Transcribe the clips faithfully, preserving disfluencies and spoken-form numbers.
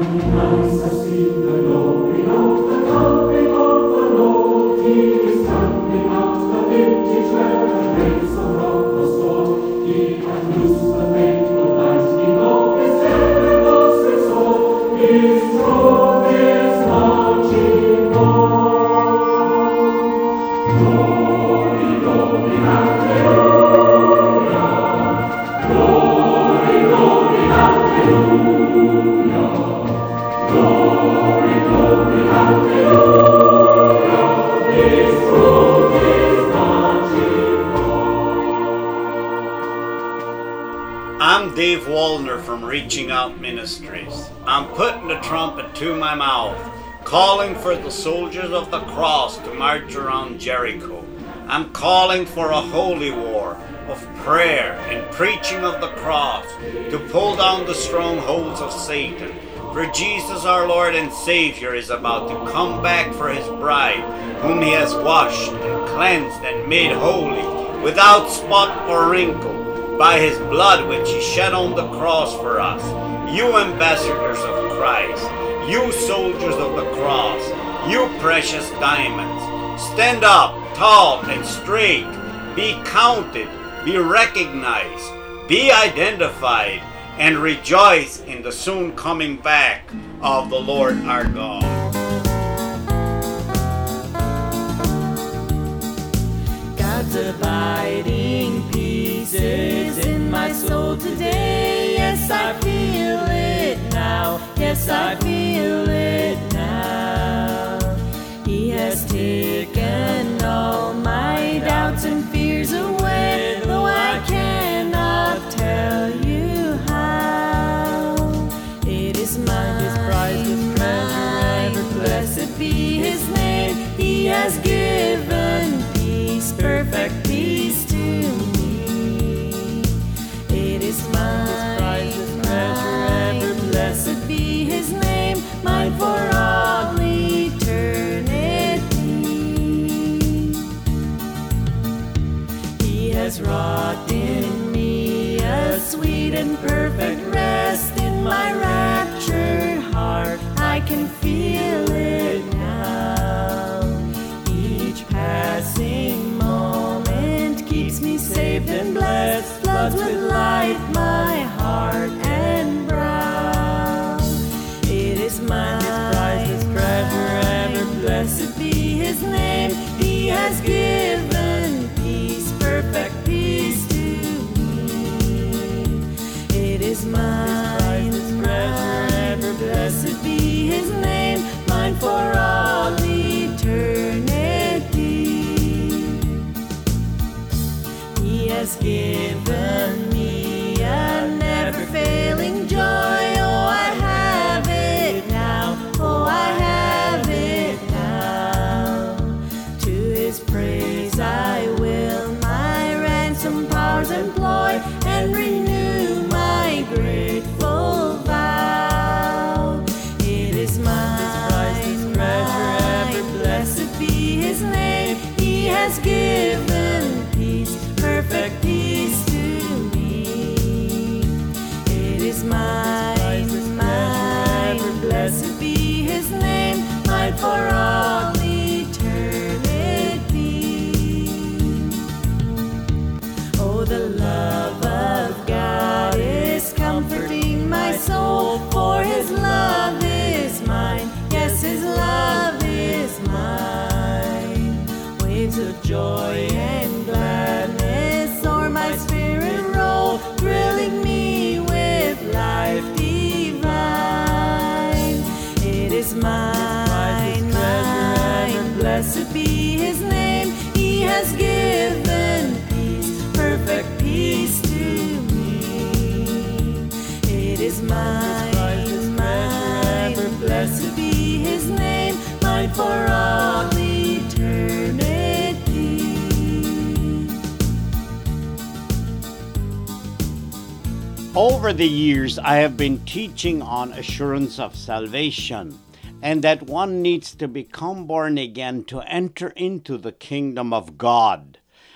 Eyes have seen the glory of the coming of the Lord. He is standing at the vintage where the gates of rock was stored. He hath loosed the faithful lightning of his generous sword. His throne is marching on. Glory, glory, hallelujah. Glory, glory, hallelujah. Glory, glory, hallelujah. His truth is marching on. I'm Dave Wallner from Reaching Out Ministries. I'm putting the trumpet to my mouth, calling for the soldiers of the cross to march around Jericho. I'm calling for a holy war of prayer and preaching of the cross to pull down the strongholds of Satan. For Jesus our Lord and Savior is about to come back for his bride, whom he has washed and cleansed and made holy, without spot or wrinkle, by his blood which he shed on the cross for us. You ambassadors of Christ, you soldiers of the cross, you precious diamonds, stand up tall and straight, be counted, be recognized, be identified, and rejoice in the soon coming back of the Lord our God. God's abiding peace is in my soul today. Yes, I feel it now. Yes, I feel it now. He has taken all my doubts and fears away, though I cannot tell you how. It is mine, his priceless treasure ever. Blessed be his name. He has given peace, perfect peace to me. It is mine, his priceless treasure ever. Blessed be his name, mine for all eternity. He has wrought in me a sweet and perfect rest in my raptured heart. I can feel it now. Each passing moment keeps me safe and blessed, floods with light my heart and brow. It is mine, his priceless treasure ever. Blessed be his name. He has given peace, perfect peace to me. It is mine, his treasure ever. Blessed be his name, mine for all eternity. He has given me a never-failing joy. Oh, I have it now. Oh, I have it now. To his praise I will my ransom powers employ and renew my grateful vow. It is mine, his treasure ever. Blessed be his name. He has given peace, perfect peace to me. It is mine, mine, blessed be his name, mine for all eternity. Oh, the love of God is comforting my soul, for his love is mine. Yes, his love is mine. Waves of joy and gladness o'er my spirit roll, thrilling me with life divine. It is mine, mine, blessed be his name. He has given peace, perfect peace to me. It is mine, mine, blessed be his name, mine for all eternity. Over the years, I have been teaching on assurance of salvation, and that one needs to become born again to enter into the kingdom of God.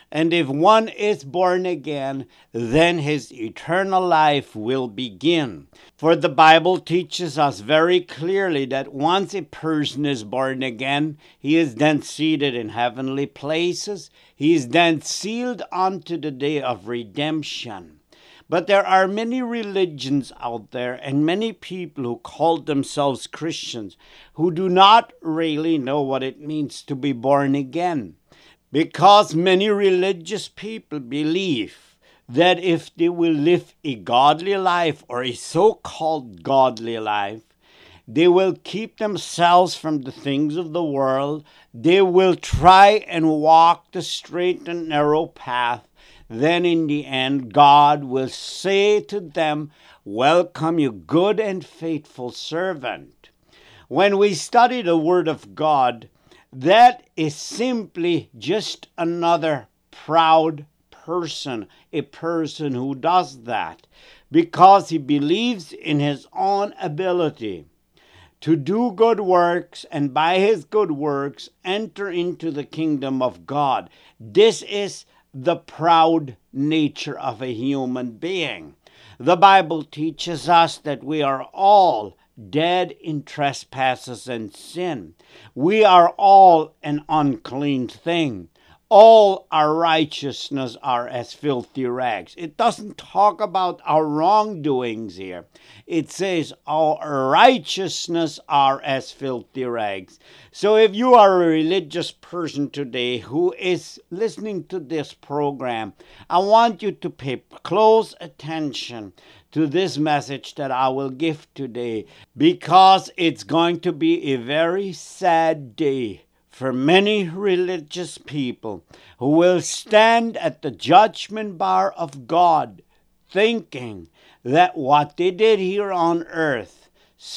And if one is born again, then his eternal life will begin. For the Bible teaches us very clearly that once a person is born again, he is then seated in heavenly places. He is then sealed unto the day of redemption. But there are many religions out there and many people who call themselves Christians who do not really know what it means to be born again. Because many religious people believe that if they will live a godly life or a so-called godly life, they will keep themselves from the things of the world. They will try and walk the straight and narrow path. Then in the end, God will say to them, "Welcome, you good and faithful servant." When we study the Word of God, that is simply just another proud person, a person who does that because he believes in his own ability to do good works and by his good works enter into the kingdom of God. This is the proud nature of a human being. The Bible teaches us that we are all dead in trespasses and sin. We are all an unclean thing. All our righteousness are as filthy rags. It doesn't talk about our wrongdoings here. It says our righteousness are as filthy rags. So if you are a religious person today who is listening to this program, I want you to pay close attention to this message that I will give today, because it's going to be a very sad day for many religious people who will stand at the judgment bar of God thinking that what they did here on earth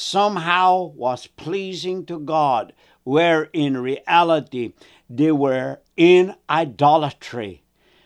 somehow was pleasing to God, where in reality they were in idolatry,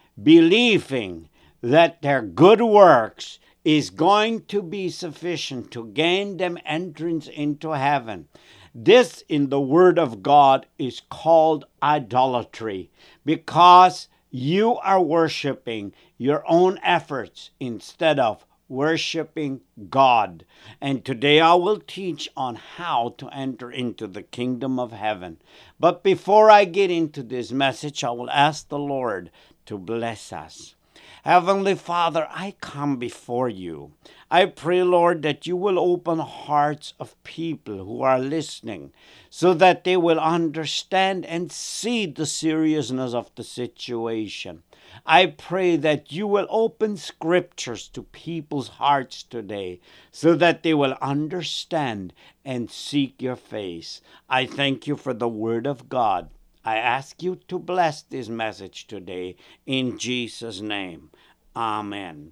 believing that their good works is going to be sufficient to gain them entrance into heaven. This in the Word of God is called idolatry, because you are worshiping your own efforts instead of worshiping God. And today I will teach on how to enter into the kingdom of heaven. But before I get into this message, I will ask the Lord to bless us. Heavenly Father, I come before you. I pray, Lord, that you will open hearts of people who are listening so that they will understand and see the seriousness of the situation. I pray that you will open scriptures to people's hearts today so that they will understand and seek your face. I thank you for the Word of God. I ask you to bless this message today in Jesus' name. Amen.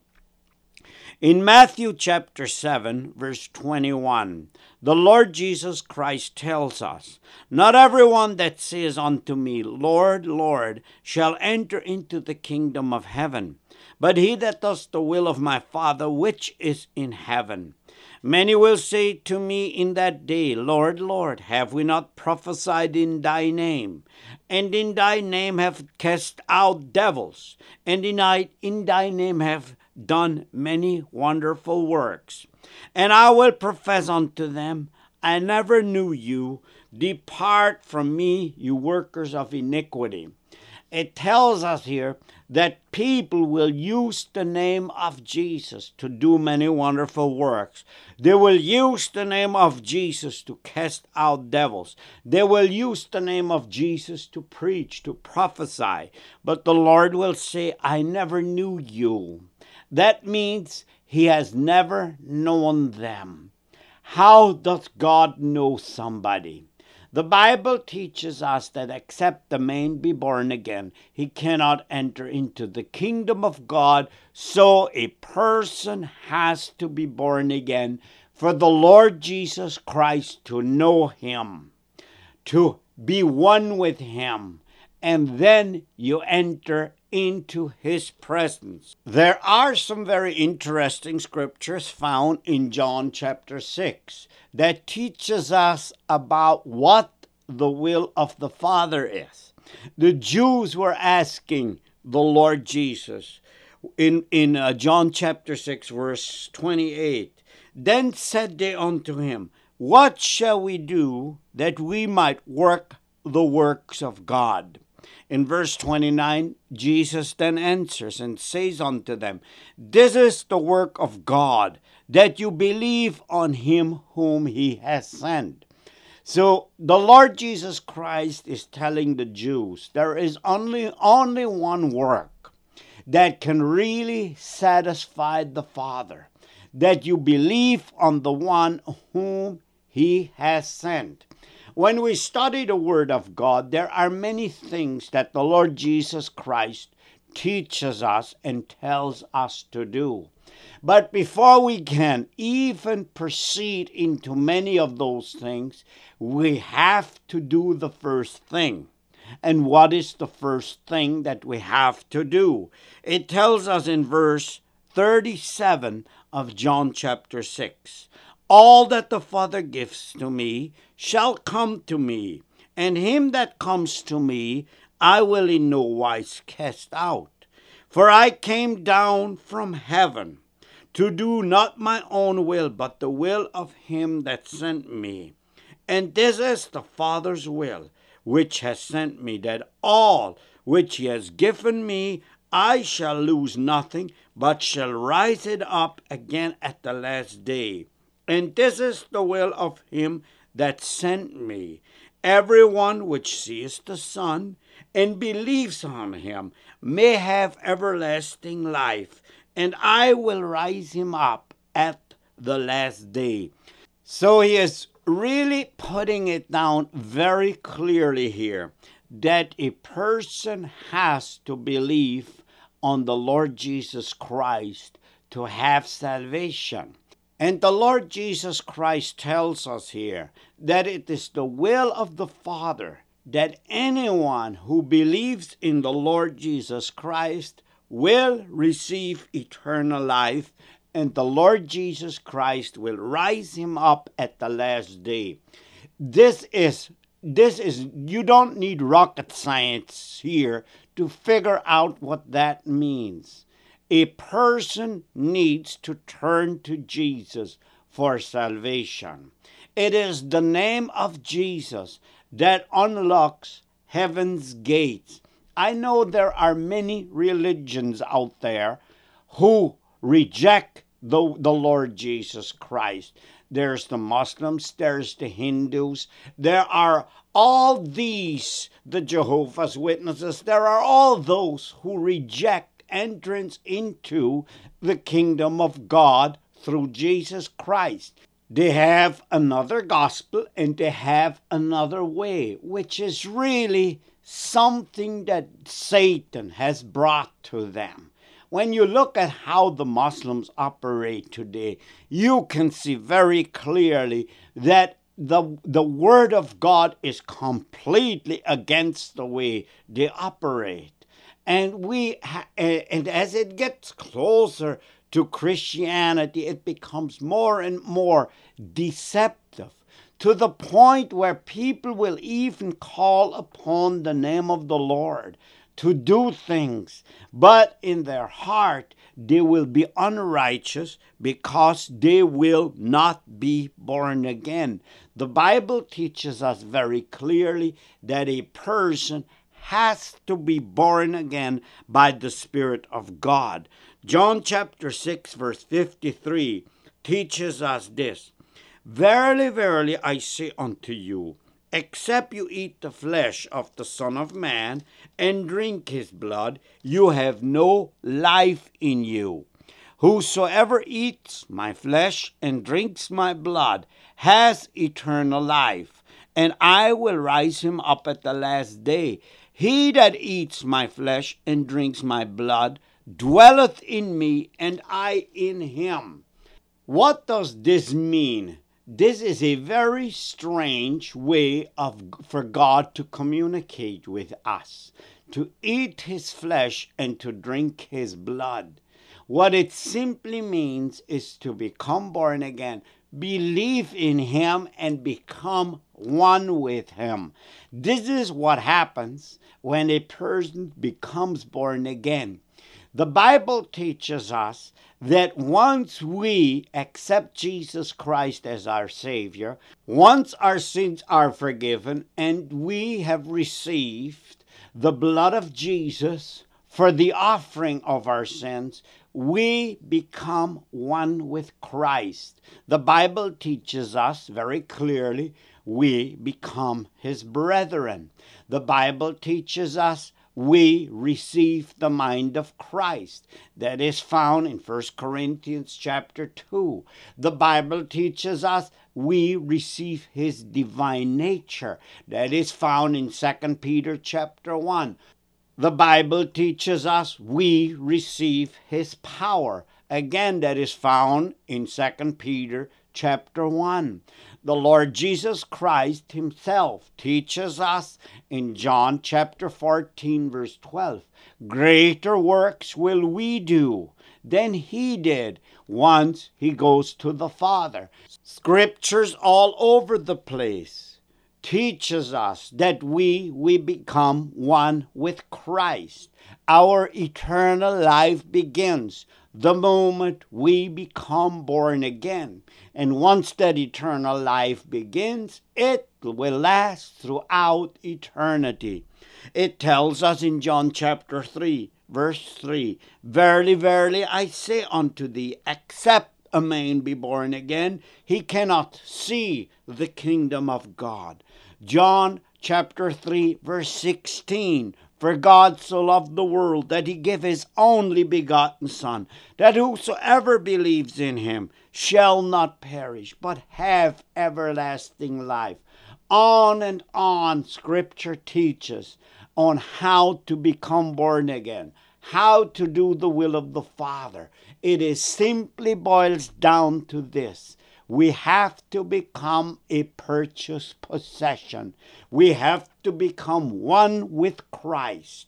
In Matthew chapter seven, verse twenty-one, the Lord Jesus Christ tells us, "Not everyone that says unto me, Lord, Lord, shall enter into the kingdom of heaven, but he that does the will of my Father which is in heaven. Many will say to me in that day, Lord, Lord, have we not prophesied in thy name? And in thy name have cast out devils, and in thy, in thy name have done many wonderful works. And I will profess unto them, I never knew you. Depart from me, you workers of iniquity." It tells us here that people will use the name of Jesus to do many wonderful works. They will use the name of Jesus to cast out devils. They will use the name of Jesus to preach, to prophesy. But the Lord will say, "I never knew you." That means he has never known them. How does God know somebody? The Bible teaches us that except the man be born again, he cannot enter into the kingdom of God. So a person has to be born again for the Lord Jesus Christ to know him, to be one with him, and then you enter into his presence. There are some very interesting scriptures found in John chapter six that teaches us about what the will of the Father is. The Jews were asking, the Lord Jesus. In, in uh, John chapter six, verse twenty-eight, then said they unto him, what shall we do that we might work the works of God? In verse twenty-nine, Jesus then answers and says unto them, this is the work of God, that you believe on him whom he has sent. So the Lord Jesus Christ is telling the Jews there is only, only one work that can really satisfy the Father, that you believe on the one whom he has sent. When we study the Word of God, there are many things that the Lord Jesus Christ teaches us and tells us to do. But before we can even proceed into many of those things, we have to do the first thing. And what is the first thing that we have to do? It tells us in verse thirty-seven of John chapter six, all that the Father gives to me shall come to me, and him that comes to me I will in no wise cast out. For I came down from heaven to do not my own will, but the will of him that sent me. And this is the Father's will, which has sent me, that all which he has given me I shall lose nothing, but shall rise it up again at the last day. And this is the will of him that sent me. Everyone which sees the Son and believes on him may have everlasting life, and I will rise him up at the last day. So he is really putting it down very clearly here that a person has to believe on the Lord Jesus Christ to have salvation. And the Lord Jesus Christ tells us here that it is the will of the Father that anyone who believes in the Lord Jesus Christ will receive eternal life, and the Lord Jesus Christ will rise him up at the last day. This is, this is, you don't need rocket science here to figure out what that means. A person needs to turn to Jesus for salvation. It is the name of Jesus that unlocks heaven's gates. I know there are many religions out there who reject the, the Lord Jesus Christ. There's the Muslims, there's the Hindus, there are all these, the Jehovah's Witnesses, there are all those who reject entrance into the kingdom of God through Jesus Christ. They have another gospel and they have another way, which is really something that Satan has brought to them. When you look at how the Muslims operate today, you can see very clearly that the, the word of God is completely against the way they operate. And we, ha- and as it gets closer to Christianity, it becomes more and more deceptive, to the point where people will even call upon the name of the Lord to do things, but in their heart they will be unrighteous because they will not be born again. The Bible teaches us very clearly that a person has to be born again by the Spirit of God. John chapter six verse fifty-three teaches us this: Verily, verily, I say unto you, except you eat the flesh of the Son of Man and drink his blood, you have no life in you. Whosoever eats my flesh and drinks my blood has eternal life, and I will rise him up at the last day. He that eats my flesh and drinks my blood dwelleth in me, and I in him. What does this mean? This is a very strange way of for God to communicate with us, to eat his flesh and to drink his blood. What it simply means is to become born again, believe in him, and become one with him. This is what happens when a person becomes born again. The Bible teaches us that once we accept Jesus Christ as our Savior, once our sins are forgiven, and we have received the blood of Jesus for the offering of our sins, we become one with Christ. The Bible teaches us very clearly we become his brethren. The Bible teaches us we receive the mind of Christ. That is found in First Corinthians chapter two. The Bible teaches us we receive his divine nature. That is found in Second Peter chapter one. The Bible teaches us we receive his power. Again, that is found in Second Peter chapter one. The Lord Jesus Christ himself teaches us in John chapter fourteen, verse twelve, greater works will we do than he did once he goes to the Father. Scriptures all over the place teaches us that we, we become one with Christ. Our eternal life begins the moment we become born again. And once that eternal life begins, it will last throughout eternity. It tells us in John chapter three, verse three, verily, verily, I say unto thee, except a man be born again, he cannot see the kingdom of God. John chapter three, verse sixteen, for God so loved the world that he gave his only begotten Son, that whosoever believes in him shall not perish, but have everlasting life. On and on Scripture teaches on how to become born again, how to do the will of the Father. It is simply boils down to this. We have to become a purchased possession. We have to become one with Christ.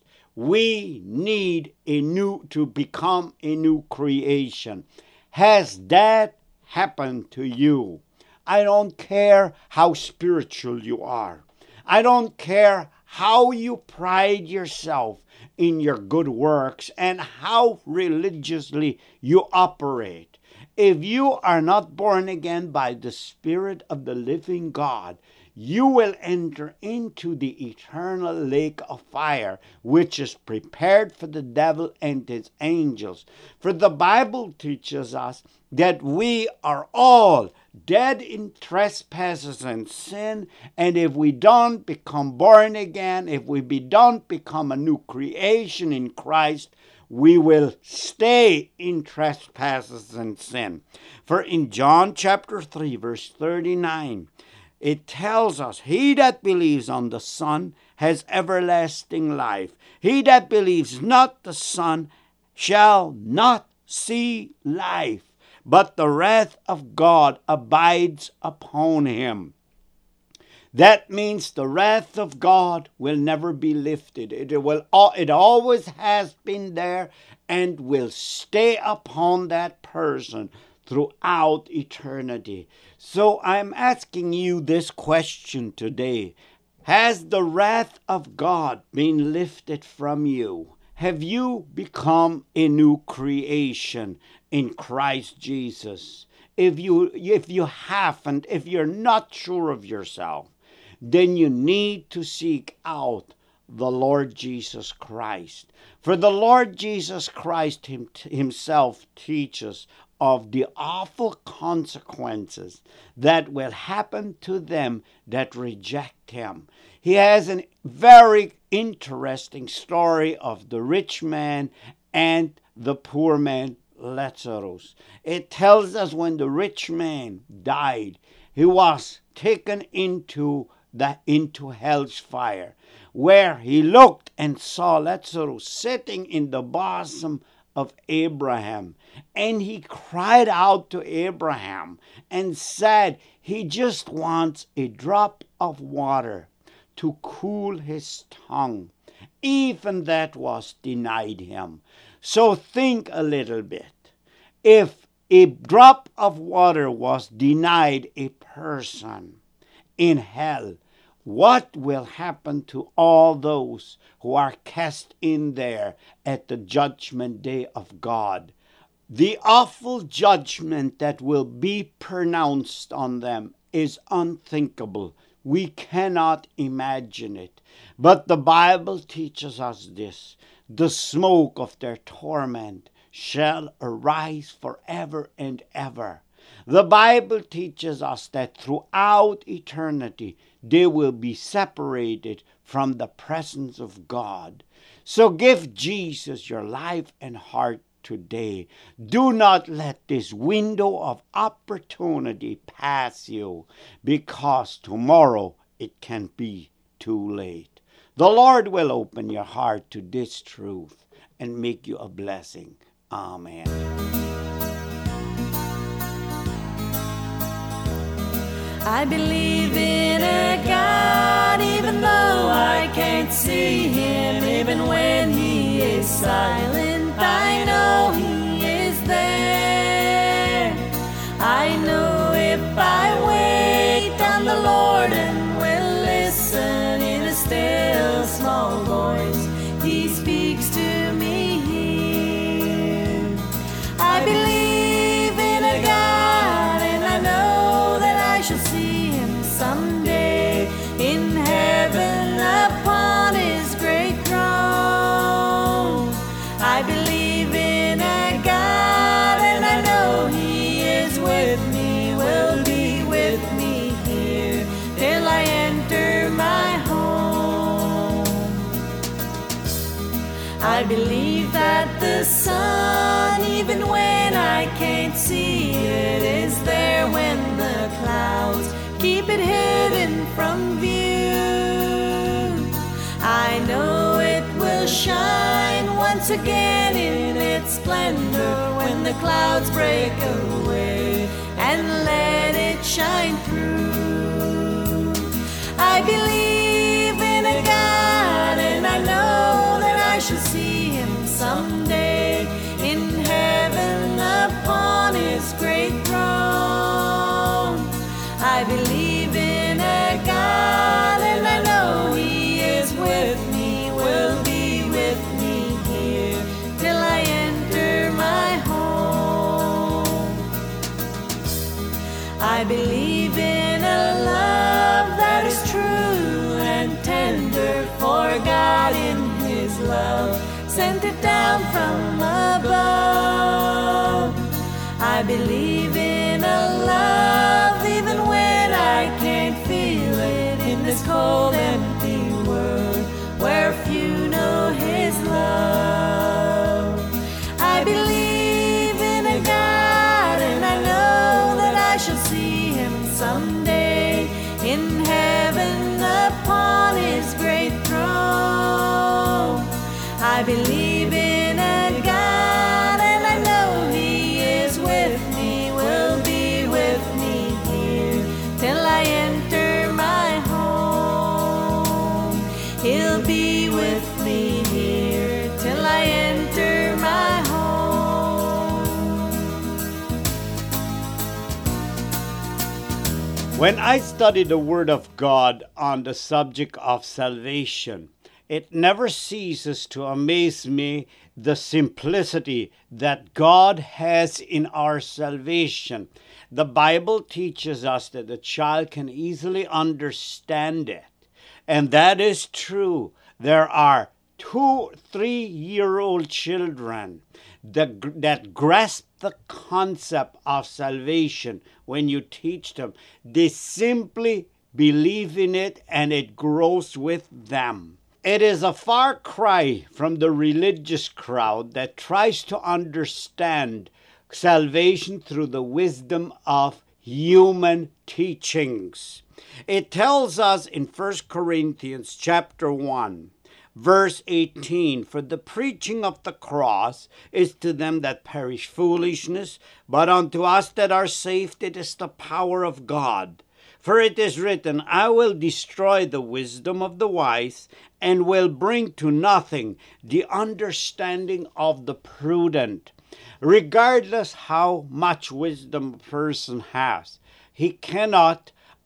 We need a new to become a new creation. Has that happened to you? I don't care how spiritual you are. I don't care how you pride yourself in your good works and how religiously you operate. If you are not born again by the Spirit of the living God, you will enter into the eternal lake of fire, which is prepared for the devil and his angels. For the Bible teaches us that we are all dead in trespasses and sin, and if we don't become born again, if we be, don't become a new creation in Christ, we will stay in trespasses and sin. For in John chapter three, verse thirty-nine, it tells us, he that believes on the Son has everlasting life. He that believes not the Son shall not see life, but the wrath of God abides upon him. That means the wrath of God will never be lifted. It will. It always has been there and will stay upon that person throughout eternity. So I'm asking you this question today. Has the wrath of God been lifted from you? Have you become a new creation in Christ Jesus? If you, if you haven't, if you're not sure of yourself, then you need to seek out the Lord Jesus Christ. For the Lord Jesus Christ him, himself teaches of the awful consequences that will happen to them that reject him. He has a very interesting story of the rich man and the poor man Lazarus. It tells us when the rich man died, he was taken into the into hell's fire, where he looked and saw Lazarus sitting in the bosom of Abraham. And he cried out to Abraham and said he just wants a drop of water to cool his tongue. Even that was denied him. So think a little bit. If a drop of water was denied a person, in hell. What will happen to all those who are cast in there at the judgment day of God? The awful judgment that will be pronounced on them is unthinkable. We cannot imagine it. But the Bible teaches us this: the smoke of their torment shall arise forever and ever. The Bible teaches us that throughout eternity they will be separated from the presence of God. So give Jesus your life and heart today. Do not let this window of opportunity pass you, because tomorrow it can be too late. The Lord will open your heart to this truth and make you a blessing. Amen. I believe in a God, even though I can't see Him. Even when He is silent, I know He is there. I know if I wait on the Lord and will listen in a still small voice, He speaks to me here. I believe in a God, and I know that I shall see Him someday in heaven upon His great throne. I believe in a God, and I know He is with me, will be with me here till I enter my home. I believe that the sun, even when I can't see it, is there when the clouds keep it hidden from view. I know it will shine once again in its splendor when the clouds break away, and let it shine through. I believe in a God, and I know that I shall see Him someday in heaven upon His great throne. I believe in a God, and I know He is with me, will be with me here till I enter my home. I believe in a love that is true and tender, for God in His love sent it down from above. I believe in a love even when I can't feel it in this cold, empty world where few know His love. I believe in a God, and I know that I shall see Him someday in heaven upon His great throne. I believe in a God, and I know He is with me, will be with me here till I enter my home. He'll be with me here till I enter my home. When I study the Word of God on the subject of salvation, it never ceases to amaze me the simplicity that God has in our salvation. The Bible teaches us that the child can easily understand it. And that is true. There are two, three-year-old children that, that grasp the concept of salvation when you teach them. They simply believe in it, and it grows with them. It is a far cry from the religious crowd that tries to understand salvation through the wisdom of human teachings. It tells us in First Corinthians chapter one, verse eighteen, "For the preaching of the cross is to them that perish foolishness, but unto us that are saved it is the power of God. For it is written, I will destroy the wisdom of the wise, and will bring to nothing the understanding of the prudent." Regardless how much wisdom a person has, he cannot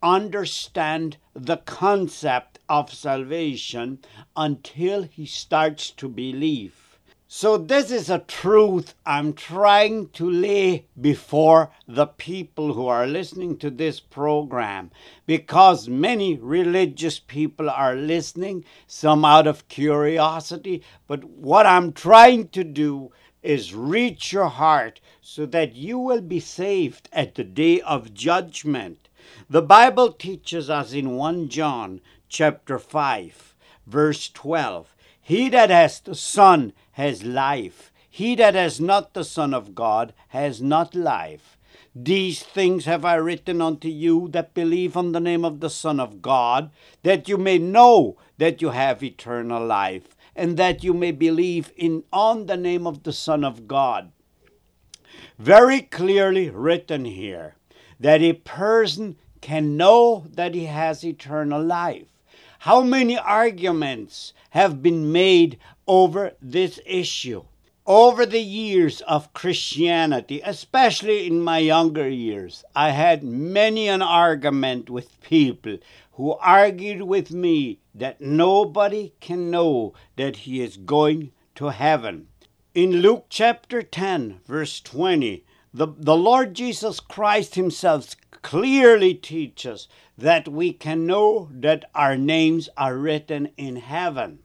understand the concept of salvation until he starts to believe. So this is a truth I'm trying to lay before the people who are listening to this program, because many religious people are listening, some out of curiosity. But what I'm trying to do is reach your heart so that you will be saved at the day of judgment. The Bible teaches us in First John chapter five, verse twelve, he that has the Son has life. He that has not the Son of God has not life. These things have I written unto you that believe on the name of the Son of God, that you may know that you have eternal life, and that you may believe in on the name of the Son of God. Very clearly written here that a person can know that he has eternal life. How many arguments have been made over this issue? Over the years of Christianity, especially in my younger years, I had many an argument with people who argued with me that nobody can know that he is going to heaven. In Luke chapter ten, verse twenty, the, the Lord Jesus Christ himself clearly teaches that we can know that our names are written in heaven.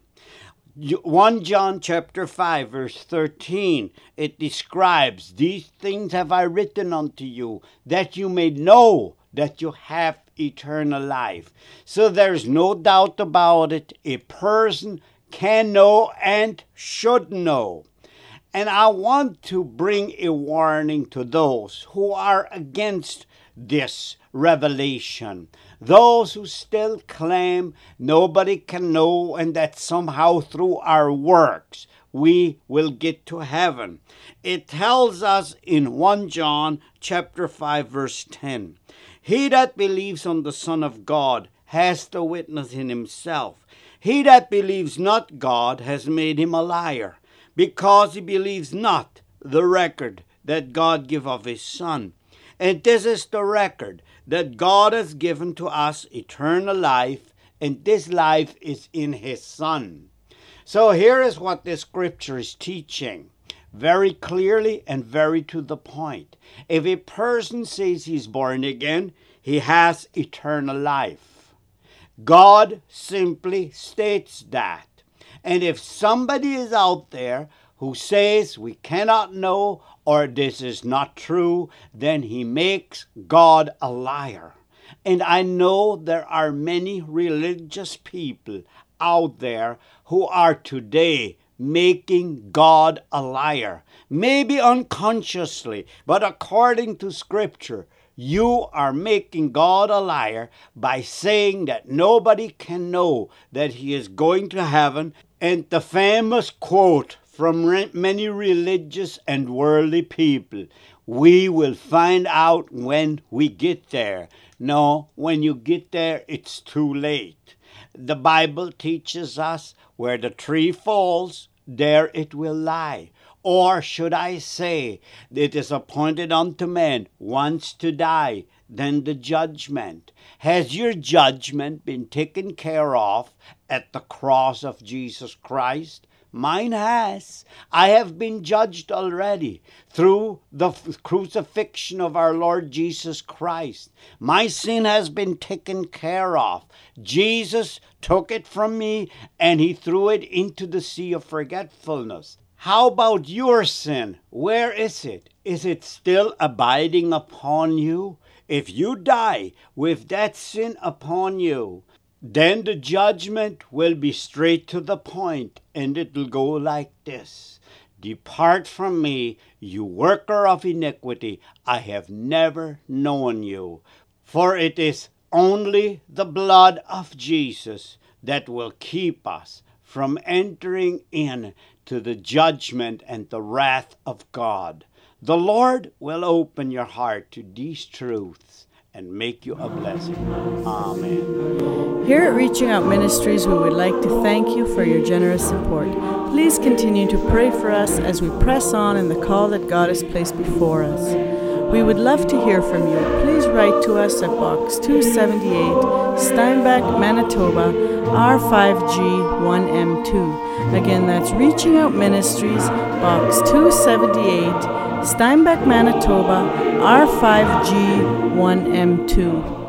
First John chapter five, verse thirteen, it describes, these things have I written unto you, that you may know that you have eternal life. So there's no doubt about it. A person can know and should know. And I want to bring a warning to those who are against this revelation. Those who still claim nobody can know and that somehow through our works we will get to heaven. It tells us in First John chapter five, verse ten, he that believes on the Son of God has the witness in himself. He that believes not God has made him a liar, because he believes not the record that God give of his Son. And this is the record, that God has given to us eternal life, and this life is in his Son. So here is what the scripture is teaching, very clearly and very to the point. If a person says he's born again, he has eternal life. God simply states that. And if somebody is out there who says we cannot know or this is not true, then he makes God a liar. And I know there are many religious people out there who are today making God a liar. Maybe unconsciously, but according to Scripture, you are making God a liar by saying that nobody can know that he is going to heaven. And the famous quote from re- many religious and worldly people, we will find out when we get there. No, when you get there, it's too late. The Bible teaches us where the tree falls, there it will lie. Or should I say, it is appointed unto men once to die, then the judgment. Has your judgment been taken care of at the cross of Jesus Christ? Mine has. I have been judged already through the crucifixion of our Lord Jesus Christ. My sin has been taken care of. Jesus took it from me and he threw it into the sea of forgetfulness. How about your sin? Where is it? Is it still abiding upon you? If you die with that sin upon you, then the judgment will be straight to the point, and it will go like this. Depart from me, you worker of iniquity. I have never known you. For it is only the blood of Jesus that will keep us from entering in to the judgment and the wrath of God. The Lord will open your heart to these truths and make you a blessing. Amen. Here at Reaching Out Ministries, we would like to thank you for your generous support. Please continue to pray for us as we press on in the call that God has placed before us. We would love to hear from you. Please write to us at Box two seventy-eight, Steinbach, Manitoba, R five G one M two. Again, that's Reaching Out Ministries, Box two seventy-eight, Steinbach, Manitoba, R five G one M two.